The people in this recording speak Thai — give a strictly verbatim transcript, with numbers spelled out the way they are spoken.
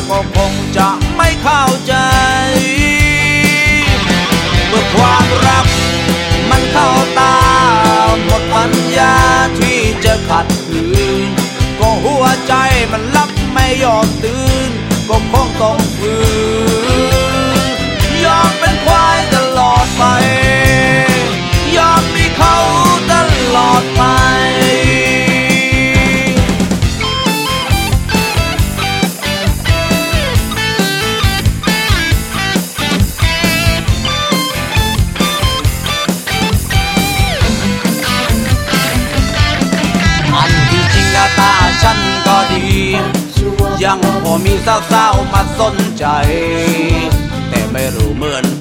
ก็คงจะไม่เข้าใจเมื่อความรักมันเข้าตาหมดปัญญาที่จะขัดขืนก็หัวใจมันรับไม่ยอมตื่นก็คงต้องฝืนยอมเป็นควายตลอดไปยอมมีเขาตลอดไปอันที่จริงหน้าตาฉันก็ดียังพอมีสาวๆมาสนใจแต่ไม่รู้เหมือน